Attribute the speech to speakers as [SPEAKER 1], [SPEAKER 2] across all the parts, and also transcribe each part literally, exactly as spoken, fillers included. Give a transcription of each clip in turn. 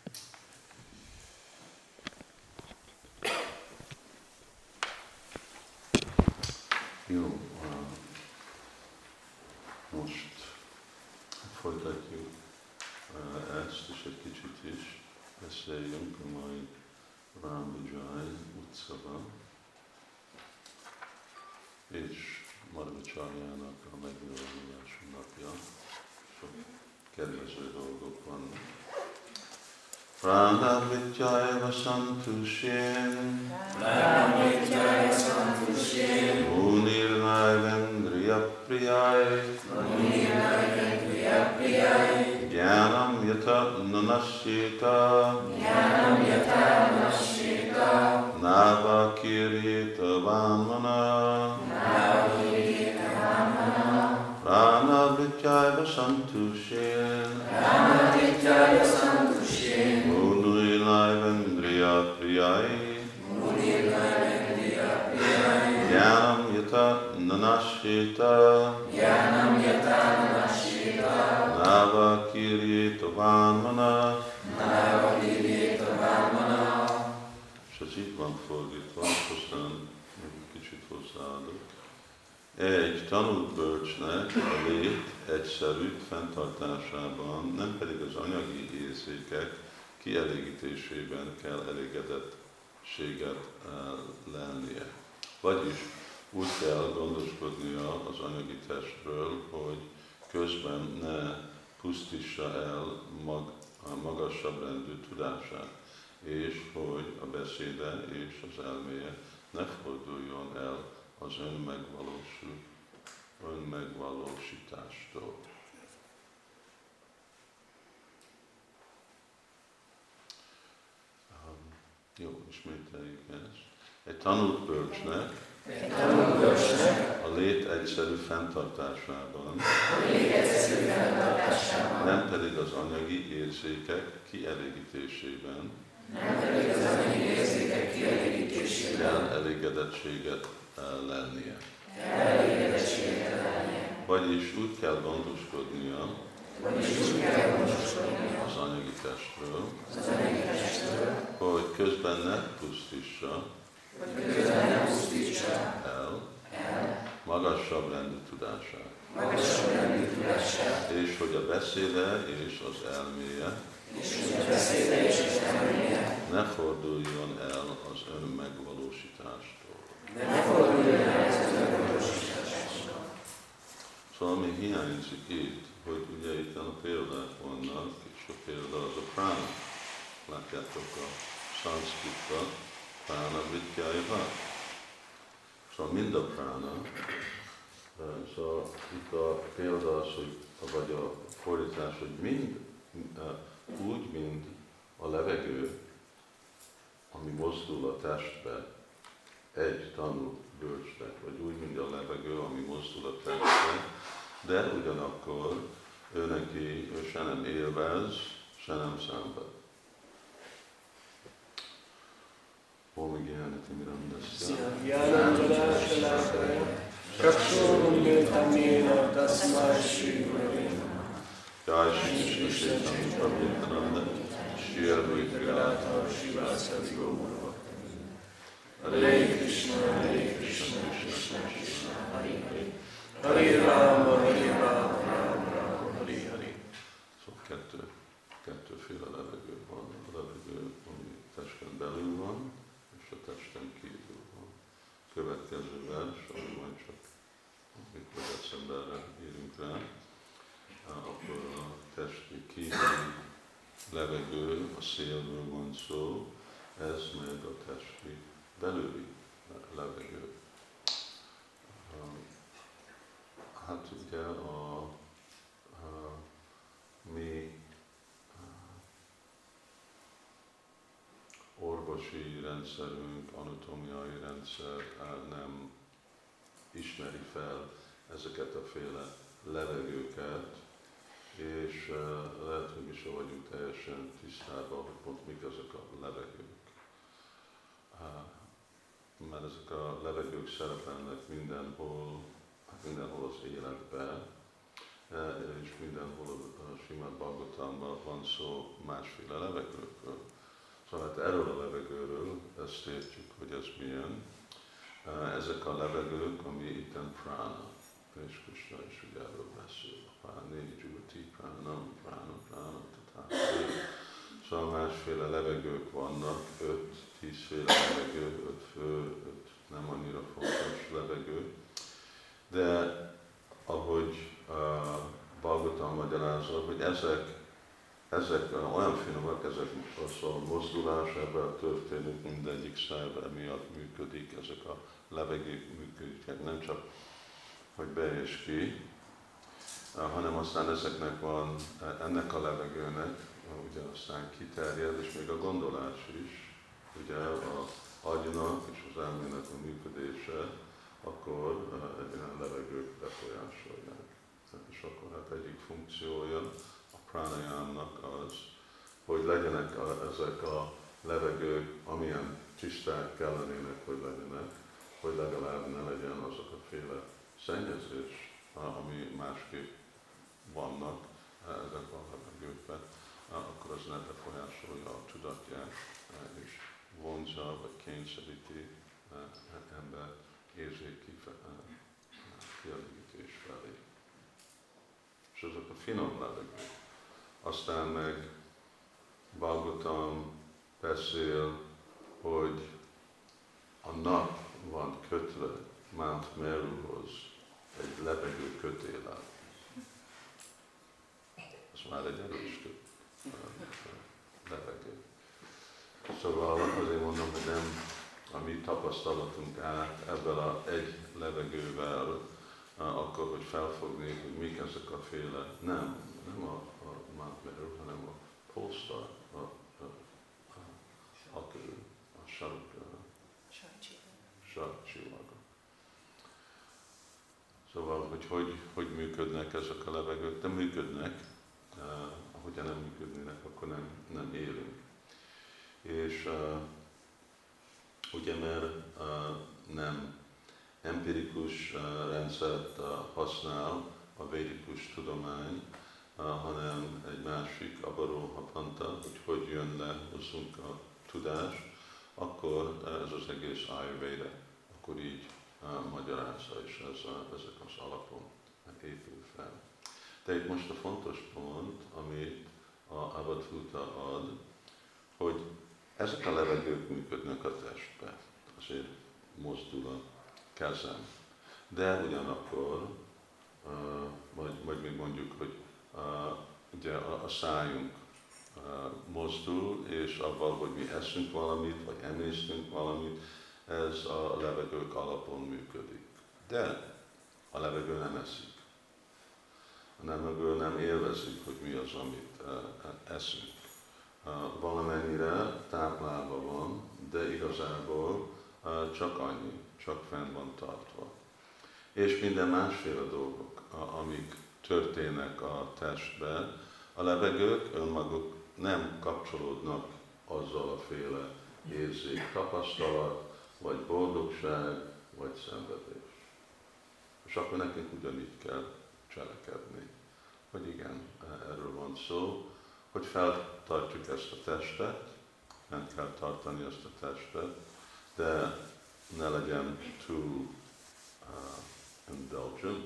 [SPEAKER 1] Jó, most folytatjuk ezt, és egy kicsit is beszéljünk a mai Ram Vijay utcában, és Madhvacharjának a megnyilvánulási napja. Sok kedvező dolgok vannak. Pranam Vidyaya Santushin
[SPEAKER 2] Pranam Vidyaya Santushin
[SPEAKER 1] Munirnai Vendriya Priyai
[SPEAKER 2] Munirnai Vendriya Priyai
[SPEAKER 1] Jnanam Yata Nanashita
[SPEAKER 2] Jnanam Yata Nanashita
[SPEAKER 1] Nava Kiryeta Vamana
[SPEAKER 2] Nava Kiryeta Vamana
[SPEAKER 1] Pranam Vidyaya Santushin
[SPEAKER 2] Pranam Vidyaya Santushin
[SPEAKER 1] Munirnai Vendriya Priyai
[SPEAKER 2] Munirnai Vendriya Priyai
[SPEAKER 1] Jnanam Yata Nanashita
[SPEAKER 2] Jnanam Yata Nanashita
[SPEAKER 1] Nava Kiryeta Vamana.
[SPEAKER 2] Nava Kiryeta Vamana.
[SPEAKER 1] És ez így van fordítva, aztán egy kicsit hozzáadok. Egy tanult bölcsnek a lét egyszerű fenntartásában, nem pedig az anyagi érzékek kielégítésében kell elégedettséget lennie. Vagyis úgy kell gondoskodnia az anyagi testről, hogy közben ne pusztítsa el mag, a magasabb rendű tudását, és hogy a beszéde és az elméje ne forduljon el az önmegvalósul, önmegvalósítástól. Um, jó, ismételjük ezt. Egy tanult bölcsnek
[SPEAKER 2] Egy tanult bölcsnek
[SPEAKER 1] a lét egyszerű fenntartásában,
[SPEAKER 2] a lét egyszerű fenntartásában,
[SPEAKER 1] nem pedig az anyagi érzékek kielégítésében
[SPEAKER 2] nem pedig az anyagi érzékek kielégítésében
[SPEAKER 1] kell elégedettséget lennie.
[SPEAKER 2] kell elégedettséget lennie.
[SPEAKER 1] Vagyis úgy kell gondoskodnia
[SPEAKER 2] Vagyis úgy kell gondoskodnia
[SPEAKER 1] az anyagi testről,
[SPEAKER 2] az anyagi testről,
[SPEAKER 1] hogy közben ne pusztítsa
[SPEAKER 2] hogy közben nem pusztítsa
[SPEAKER 1] el
[SPEAKER 2] el
[SPEAKER 1] magasabb rendű tudását,
[SPEAKER 2] magasabb rendű tudását,
[SPEAKER 1] és hogy a beszéde és az elméje
[SPEAKER 2] és hogy a beszéde és az elméje
[SPEAKER 1] ne forduljon el az önmegvalósítástól.
[SPEAKER 2] ne forduljon el az önmegvalósítástól.
[SPEAKER 1] Szóval mi hiányzik itt, hogy ugye itt a példák vannak, és a példa az a prana. Látjátok a szanszkritta, prana vidyaya. Szóval mind a prana. Szóval itt a példa az, hogy, vagy a fordítás, hogy mind úgy, mint a levegő, ami mozdul a testbe, egy tanult bölcsnek, vagy úgy, mint a levegő, ami mozdul a testbe, de ugyanakkor ő neki ő se nem élvez, se nem szenved. Om Gyanati Mirandasya
[SPEAKER 3] Jnananjana Chakshurunmilitam Yena Tasmai Shri Gurave Namaha.
[SPEAKER 1] Jai Shri Krishna Chaitanya Prabhu Nityananda Shri Advaita Gadadhar
[SPEAKER 3] Srivasadi Gaura
[SPEAKER 1] Hare Krishna, Hare Krishna, Krishna Krishna, Hare Hare.
[SPEAKER 3] Hare Rama, Hare Rama, Rama Rama, Hare Hare.
[SPEAKER 1] Szóval kettő, kettőféle levegő van. A levegő, ami testen belül van, és a testen kívül van. Következő vers, ami majd csak mikor decemberre írunk rá, akkor a testi kívüli levegő, a szélről van szó, ez meg a testi belüli levegő. Hát ugye a, a mi orvosi rendszerünk, anatómiai rendszer nem ismeri fel ezeket a féle levegőket, és lehet, hogy mi sem vagyunk teljesen tisztában, hogy pont mik ezek a levegők. Mert ezek a levegők szerepelnek mindenhol, mindenhol az életben, és mindenhol a Srimad Bhagavatamban van szó másféle levegők. Szóval hát erről a levegőről ezt értjük, hogy ez milyen. Ezek a levegők, ami itten prana, és Krishna is ugye erről beszél. Páni, Jyoti, pránam, pránam, pránam, tatásé. Szóval másféle levegők vannak, öt, tízféle levegő, öt fő, öt nem annyira fontos levegő. De ahogy uh, Bhagavatam magyarázza, hogy ezek, ezek uh, olyan finomak, ezek a mozdulás, ebben történik, mindegyik szerve miatt működik, ezek a levegők működnek, nem csak, hogy be és ki, uh, hanem aztán ezeknek van, ennek a levegőnek, uh, ugye aztán kiterjed, és még a gondolás is, ugye a agynak és az elmének a működése, akkor uh, egy olyan levegők befolyásolják. És akkor hát egyik funkciója a pranayámnak az, hogy legyenek a, ezek a levegők, amilyen tiszták kellenének, hogy legyenek, hogy legalább ne legyen azok a féle szennyezés, ami másképp vannak ezek a levegőkben, akkor az ne befolyásolja a tudatját, és vonzza vagy kényszeríti ember érzéki kielégítés felé. És ezek a finom levegők. Aztán meg Bhagavatam beszél, hogy a nap van kötve Mount Meruhoz egy levegő kötéllel. Ez már egy erős levegő. Szóval azért mondom, hogy nem a mi tapasztalatunk át ebből a egy levegővel, akkor, hogy felfogni, hogy mik ezek a féle, nem, nem a, a Mount Meru, hanem a Polestar, a, a, a, a, a sarkcsillaga. Szóval, hogy, hogy hogy működnek ezek a levegők, de működnek, uh, hogyha nem működnének, akkor nem, nem élünk. És uh, ugye, mert uh, nem empirikus uh, rendszert uh, használ a védikus tudomány, uh, hanem egy másik Avarohapanta, hogy hogy jön le hozzunk a tudás, akkor uh, ez az egész Ayurveda, akkor így uh, magyarázza, és ez a, ezek az alapon épül fel. De itt most a fontos pont, amit a Avadhuta ad, hogy ezek a levegők működnek a testbe, azért mozdul a kezem. De ugyanakkor, uh, vagy, vagy még mondjuk, hogy uh, ugye a, a szájunk uh, mozdul, és avval, hogy mi eszünk valamit, vagy emésztünk valamit, ez a levegők alapon működik. De a levegő nem eszik. A levegő nem élvezik, hogy mi az, amit uh, eszünk. Uh, valamennyire táplálva van, de igazából uh, csak annyi, csak fenn van tartva. És minden másféle dolgok, uh, amik történnek a testben, a levegők önmaguk nem kapcsolódnak azzal a féle érzék, tapasztalat, vagy boldogság, vagy szenvedés. És akkor nekünk ugyanígy kell cselekedni. Hogy igen, erről van szó, hogy feltartjuk ezt a testet, fent kell tartani ezt a testet, de ne legyen túl uh, indulgent,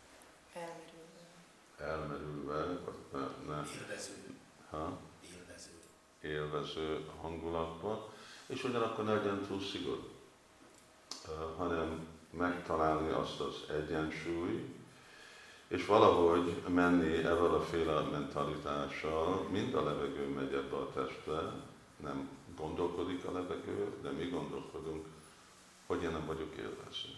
[SPEAKER 2] elmerülve,
[SPEAKER 1] elmerülve, vagy ne, ne
[SPEAKER 3] Élvező.
[SPEAKER 1] ha?
[SPEAKER 3] Élvező.
[SPEAKER 1] élvező hangulatban, és ugyanakkor ne legyen túl szigorú, uh, hanem megtalálni azt az egyensúly, és valahogy menni ebben a féle mentalitással, mind a levegő megy ebbe a testbe, nem gondolkodik a levegő, de mi gondolkodunk, hogy én nem vagyok élvező.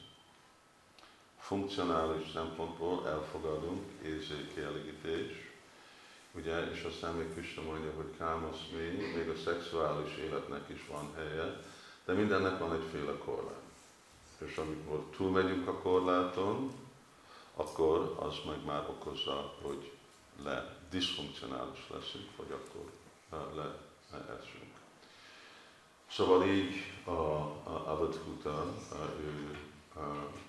[SPEAKER 1] Funkcionális szempontból elfogadunk érzékkielégítés, ugye, és aztán még Krishna mondja, hogy kámoszmi, még a szexuális életnek is van helye, de mindennek van egyféle korlát. És amikor túlmegyünk a korláton, akkor az meg már okozza, hogy le diszfunkcionális leszünk, vagy akkor le, le esünk. Szóval így a, a Avadhuta, ő, a,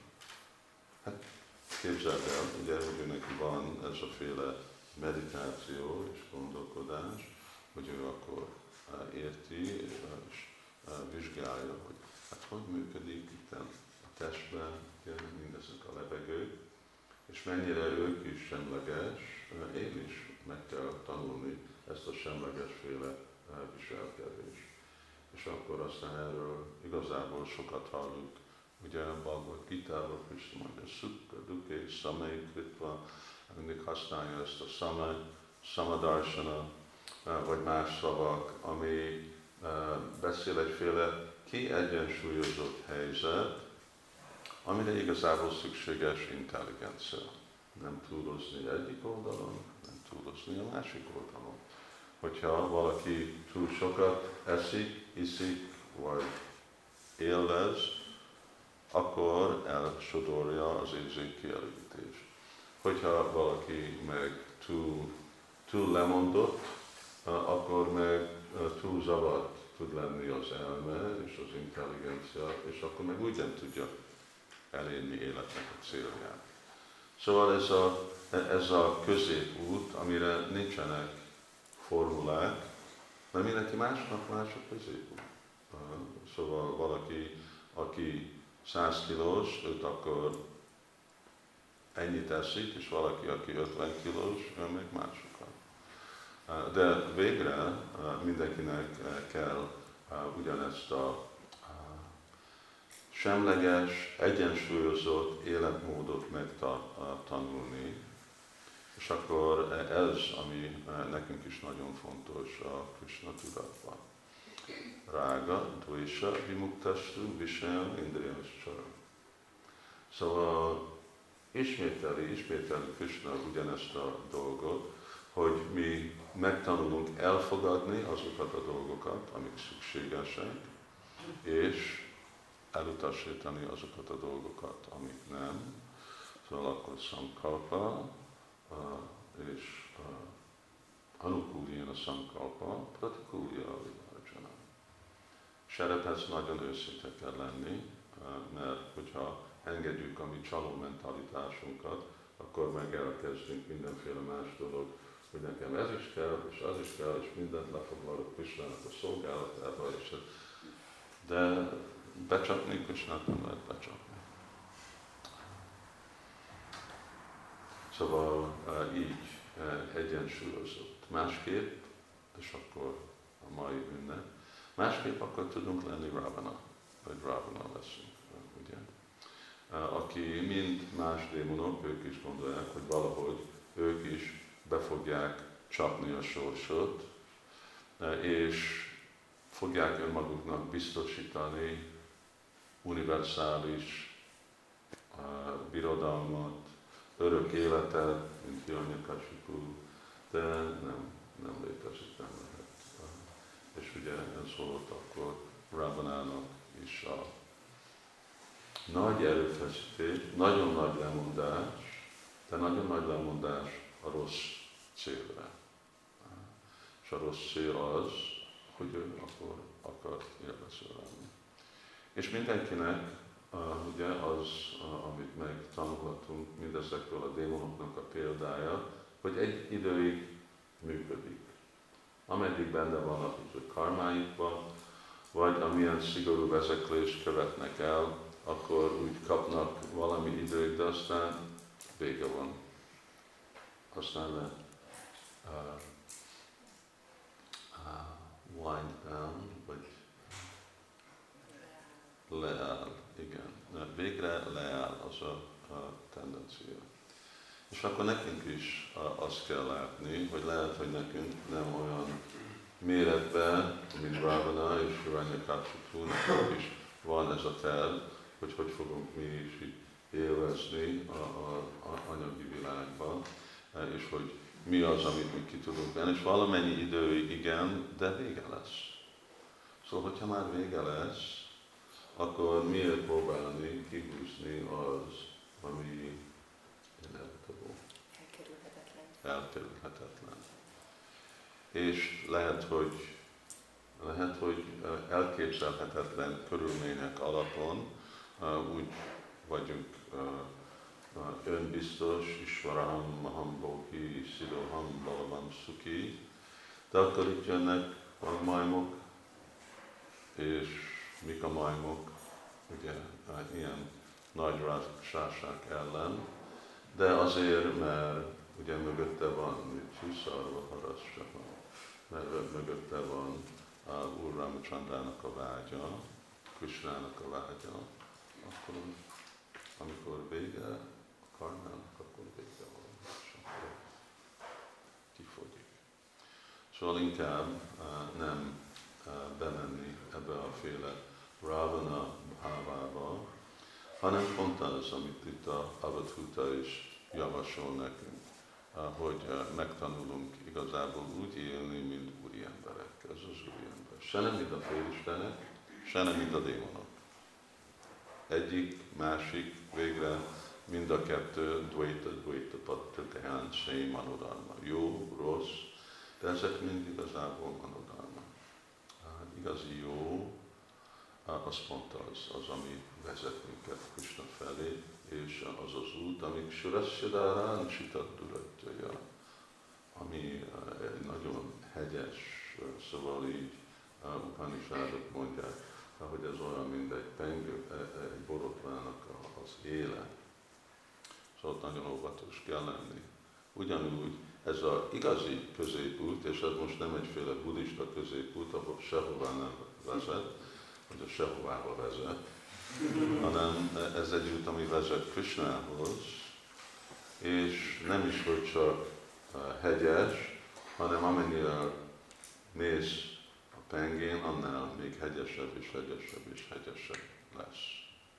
[SPEAKER 1] hát képzeld el, ugye, hogy ő neki van ez a féle meditáció és gondolkodás, hogy ő akkor érti és vizsgálja, hogy hát hogy működik itt a testben mindezek a levegők, és mennyire ők is semleges, én is meg kell tanulni ezt a semlegesféle viselkedést. És akkor aztán erről igazából sokat hallunk, ugye Bhagavad Gita-ból Krishna mondja, Sukha, Dukkha, Samai Kritva, mindig használja ezt a Samai, Samadarshana, vagy más szavak, ami beszél egyféle kiegyensúlyozott helyzet, amire igazából szükséges intelligencia. Nem túlozni egyik oldalon, nem túlozni a másik oldalon. Hogyha valaki túl sokat eszik, iszik, vagy élvez, akkor elsodorja az érzékkielégítést. Hogyha valaki meg túl, túl lemondott, akkor meg túl zavart tud lenni az elme és az intelligencia, és akkor meg úgy nem tudja elérni életnek a célját. Szóval ez a, ez a középút, amire nincsenek formulák, mert mindenki másnak más a középút. Szóval valaki, aki száz kilós, őt akkor ennyit eszik, és valaki, aki ötven kilós, ő még másokat. De végre mindenkinek kell ugyanezt a semleges, egyensúlyozott életmódot megtanulni, és akkor ez, ami nekünk is nagyon fontos a Krishna tudatban. Rága, dvésha, vimuktastu, visayam, indriyascha. Szóval ismételi, ismételi Krishna ugyanezt a dolgot, hogy mi megtanulunk elfogadni azokat a dolgokat, amik szükségesek, és elutasítani azokat a dolgokat, amik nem. Szóval akkor sankalpa, és anukulya a sankalpa, pratikulya a vivarjana. Serephez nagyon őszinte kell lenni, mert hogyha engedjük a mi csaló mentalitásunkat, akkor meg elkezdünk mindenféle más dolog, hogy nekem ez is kell, és az is kell, és mindent lefoglalok Krishnának a szolgálatába, és de becsapni Krishnát nem lehet becsapni. Szóval így egyensúlyozott. Másképp, és akkor a mai ünnep, másképp akkor tudunk lenni Ravana, vagy Ravana leszünk, ugye? Aki mind más démonok, ők is gondolják, hogy valahogy ők is be fogják csapni a sorsot, és fogják önmaguknak biztosítani univerzális uh, birodalmat, örök életet, mint Hiranyakasipu, de nem, nem létezik, nem lehet. Uh, és ugye ez volt akkor Ravanának is a nagy erőfeszítés, nagyon nagy lemondás, de nagyon nagy lemondás a rossz célra. Uh, és a rossz cél az, hogy ő akkor akar élvező lenni. És mindenkinek uh, ugye az, uh, amit megtanulhatunk mindezekről a démonoknak a példája, hogy egy időig működik. Ameddig benne van a karmáikban, vagy amilyen szigorú vezeklést követnek el, akkor úgy kapnak valami időt, de aztán vége van. Aztán le, uh, uh, wind down, vagy leáll, igen. Végre leáll az a, a tendencia. És akkor nekünk is azt kell látni, hogy lehet, hogy nekünk nem olyan méretben, mint Ravana és Hiranyakasipu, nekünk is van ez a terv, hogy hogy fogunk mi is így élvezni a, a, a anyagi világban, és hogy mi az, amit mi ki tudunk venni, és valamennyi időig igen, de vége lesz. Szóval, hogyha már vége lesz, akkor miért próbálni kihúzni az, ami inevitable.
[SPEAKER 2] Elkerülhetetlen.
[SPEAKER 1] Elkerülhetetlen. És lehet, hogy, lehet, hogy elképzelhetetlen körülmények alapon uh, úgy vagyunk uh, uh, önbiztos, Isvaraham, Maham Bhogi, Siddhoham, Balavam Sukhi, de akkor itt jönnek a majmok, és mik a majmok, ugye ilyen nagy rászák ellen, de azért, mert ugye mögötte van, hogy Szarva Harasra, mert mögötte van uh, Úr Ramachandrának a vágya, Krishnának a vágya, akkor amikor vége a karmának, akkor vége van, és akkor kifogyik. Szóval inkább uh, nem uh, bemenni ebbe a féle Ravana bhávába, hanem pont az, amit itt a Avadhuta is javasol nekünk, uh, hogy uh, megtanulunk igazából úgy élni, mint úri emberek. Ez az úri ember. Se nem mint a félistenek, se nem mint a démonok. Egyik, másik, végre mind a kettő, dvaita, dvaita, pattritehán, szé, manodharma. Jó, rossz, de ezek mind igazából manodharma. Uh, igazi jó, uh, az pont az, az, ami vezet minket Krishna felé, és az az út, amik Surasyadarán Sitaduratja, ami uh, egy nagyon hegyes, uh, szóval így uh, Upanishadok mondják, hogy ez olyan, mint egy pengő, egy borotvának az éle. Szóval nagyon óvatos kell lenni. Ugyanúgy ez az igazi középút, és ez most nem egyféle buddhista középút, ahol sehová nem vezet, vagy a sehovába vezet, hanem ez egy út, ami vezet Krishnához, és nem is, hogy csak hegyes, hanem amennyire mész a pengén, annál még hegyesebb és hegyesebb és hegyesebb lesz.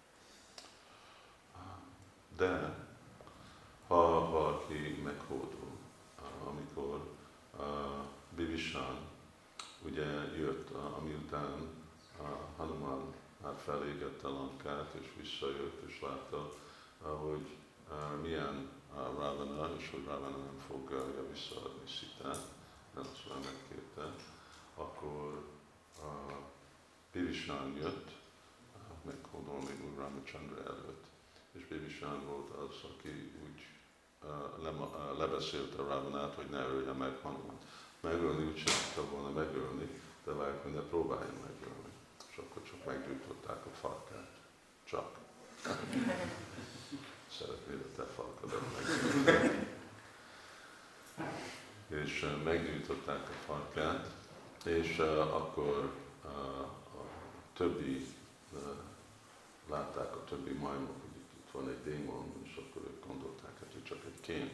[SPEAKER 1] De ha valaki meghódul, amikor uh, Bibhisán ugye jött, uh, amiután uh, Hanuman már felégette Lankát, és visszajött, és látta, uh, hogy uh, milyen uh, Ravana, és hogy Ravana nem fogja visszaadni Szitát, mert azt már megkérte, akkor uh, Bibhisán jött, uh, meghódolni Úr Ramachandra előtt. És Bibhisán volt az, aki úgy uh, le, uh, lebeszélte Ravanát, hogy ne ölje meg Hanumant. Megölni úgy sem tudta volna megölni, de lehet, hogy ne próbálja megölni. És akkor csak meggyújtották a farkát. Csak. Szeretnéd a te farkadat meggyújtani. És uh, meggyújtották a farkát, és uh, akkor uh, a többi, uh, látták a többi majmok, van egy démon, és akkor ők gondolták, hogy csak egy kén.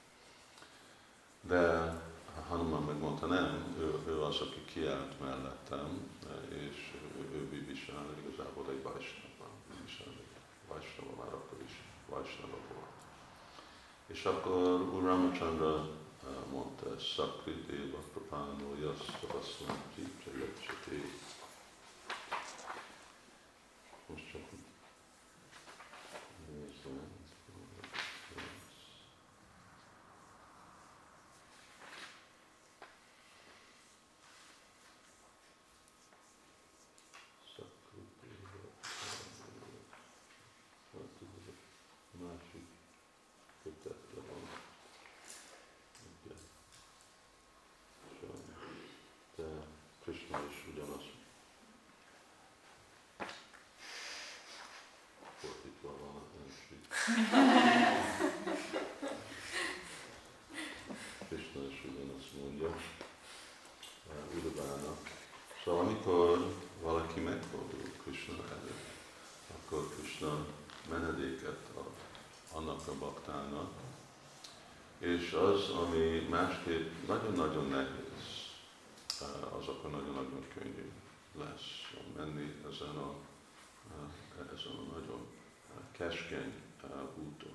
[SPEAKER 1] De Hanuman megmondta, nem, ő, ő az, aki kiállt mellettem, és ő, ő Bibhisán igazából egy Vaisnava. Bibhisán egy Vaisnava, már akkor is Vaisnava volt. És akkor Úr Ramachandra mondta ezt, Szakri Déva Prapánó Jasszavaszvanti Csajacsaté. Most csak másik kötetre van. De Krishna is ugyanaz. Fordítva van a enség. Krishna is ugyanazt mondja. Udabának. Szóval amikor valaki megfordul Krishna előtt, akkor Krishna menedéket ad annak a baktának, és az, ami másképp nagyon-nagyon nehéz, az akkor nagyon-nagyon könnyű lesz menni ezen a, ezen a nagyon keskeny úton.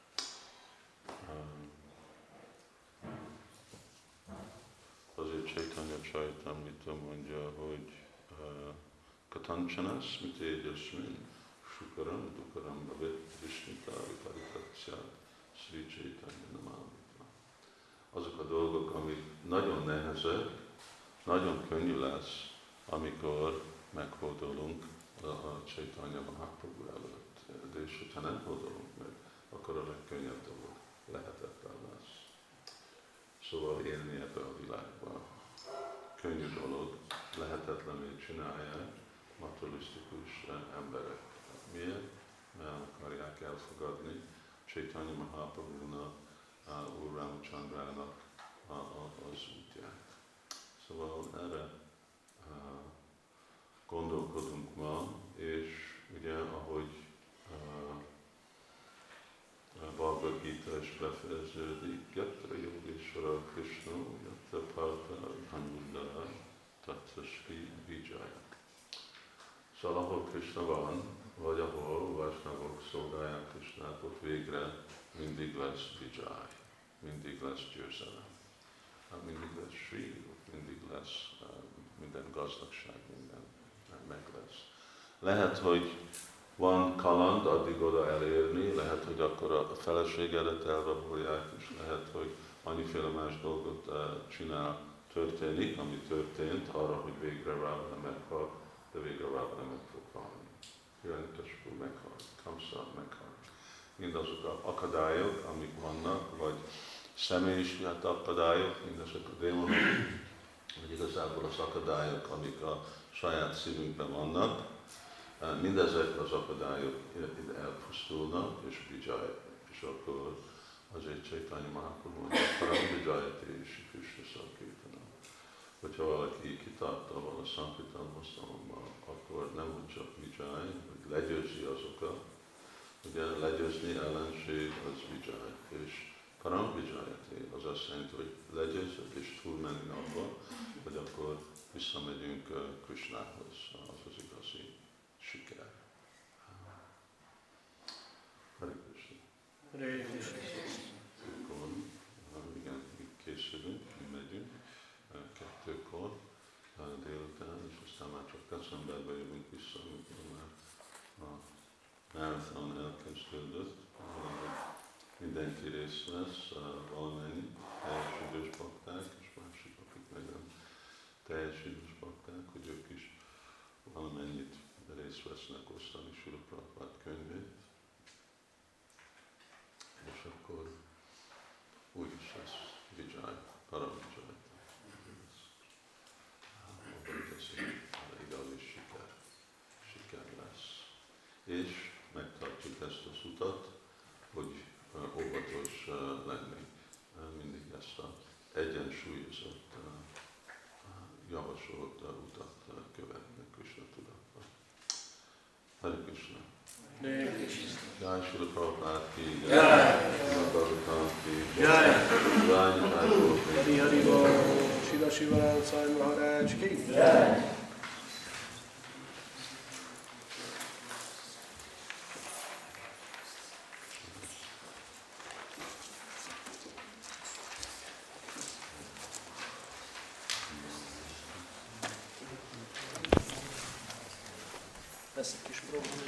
[SPEAKER 1] Azért Chaitanya Charitamrita mondja, hogy Katanchanas mitejasmin Sukaram Dukaram Bhavet Vishnita Viparitatsya Sri Chaitanya Namamrita. Azok a dolgok, amik nagyon nehezek, nagyon könnyű lesz, amikor meghódolunk a, a Chaitanya Mahaprabhu előtt. De és hogyha nem hódolunk meg, akkor a legkönnyebb dolog lehetetlen lesz. Szóval élni ebbe a világban. Könnyű dolog, lehetetlenül csinálják, materialisztikus emberek. Miért? Mert el akarják elfogadni Chaitanya Mahaprabhunak, Úr Ramachandrának az útját. Szóval erre gondolkodunk ma, és ugye ahogy Bhagavad Gita is befejeződik, Yatra Yogeshvara Krishna, Yatra Partha Dhanudha, Tatra Sri Vijaya. Szóval ahol Krishna van, vagy ahol Vaisnavok szolgálják Krishnát, ott végre mindig lesz Vijay, mindig lesz győzelem, mindig lesz Sri, mindig lesz minden gazdagság, minden meg lesz. Lehet, hogy van kaland addig oda elérni, lehet, hogy akkor a feleségedet elrabolják, és lehet, hogy annyiféle más dolgot csinál, történik, ami történt, arra, hogy végre Ravana meghal, de végre Ravana meg fog halni. Hiranyakashipu meghal, Kamsa meghal. Mindazok az akadályok, amik vannak, vagy személyiséghet akadályok, mindezek a démonok, vagy igazából az akadályok, amik a saját szívünkben vannak, mindezek az akadályok ide elpusztulnak, és Vijay, és akkor azért Chaitanya Mahaprabhu mondja, Param Vijayate és Krishna Sankirtana. Hogyha valaki kitartta volna a Sankirtan mozdalomban, akkor nem úgy csak Vijay, hogy legyőzi azokat, ugye legyőzni ellenség az Vijay, és Param Vijayate az azt jelenti, hogy legyőzött és túlmenni abba, hogy akkor visszamegyünk Krishnához, az az igazi siker. Hare Krishna.
[SPEAKER 3] Hare Krishna.
[SPEAKER 1] Akkor, igen, készülünk, mi megyünk kettőkor délután, és aztán már csak decemberben jövünk vissza, amikor már a marathon elkezdődött. Mindenki részt vesz, valamennyi teljes idős bakták, és másik, akik meg nem teljes idős bakták, hogy ők is valamennyit részt vesznek osztani Srila Prabhupád könyvét. És akkor úgy is lesz Vijay, Param Vijay. Abban teszik, igazi siker, siker lesz. És megtartjuk ezt az utat, hogy óvatos lenni. Mindig ezt az egyensúlyozott, javasolt utat követni Krishna tudatban. Hare Krishna.
[SPEAKER 3] Hare Krishna.
[SPEAKER 1] Jai Srila Prabhupada ki,
[SPEAKER 3] Jai.
[SPEAKER 1] Srila Prabhupada ki,
[SPEAKER 3] Jai.
[SPEAKER 1] Jai Jai
[SPEAKER 3] Hari Hari Bol, Srila Shivanand Swami Maharaj ki.
[SPEAKER 2] Jai.
[SPEAKER 3] Lesz egy kis probléma.